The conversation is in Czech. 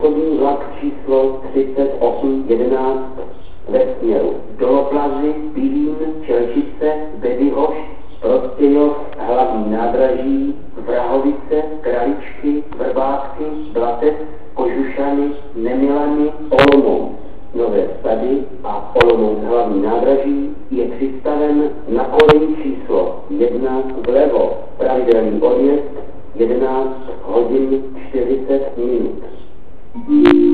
Chodní vlak číslo 3811 ve směru Doloplazy, Pilín, Čelčice, Bedyhoš, Prostějov, Hlavní nádraží, Vrahovice, Kraličky, Vrbátky, Blatec, Kožušany, Nemilany, Olomouc. Nové Sady a Olomouc Hlavní nádraží je přistaven na koleji číslo 1 vlevo. Pravidelný odjezd 11 hodin 40 minut.